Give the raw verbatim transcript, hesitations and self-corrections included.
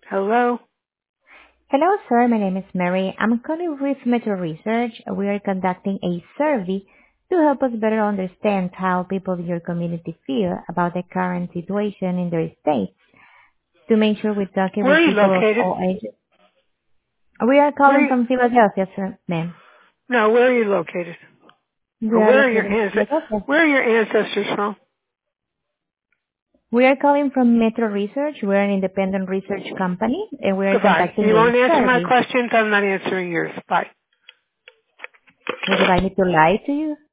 Hello? Hello, sir. My name is Mary. I'm calling with Metro Research. We are conducting a survey to help us better understand how people in your community feel about the current situation in their state. To make sure we're talking Where are with you people of located? all ages. We are Where are calling you, from Philadelphia, sir, ma'am. no, where are you located? We Or are where are your located in ancestors, Philadelphia. where are your ancestors from? We are calling from Metro Research. We're an independent research company, and we are Goodbye. conducting You a won't answer my survey. questions, I'm not answering yours. Bye. Would you like me to lie to you?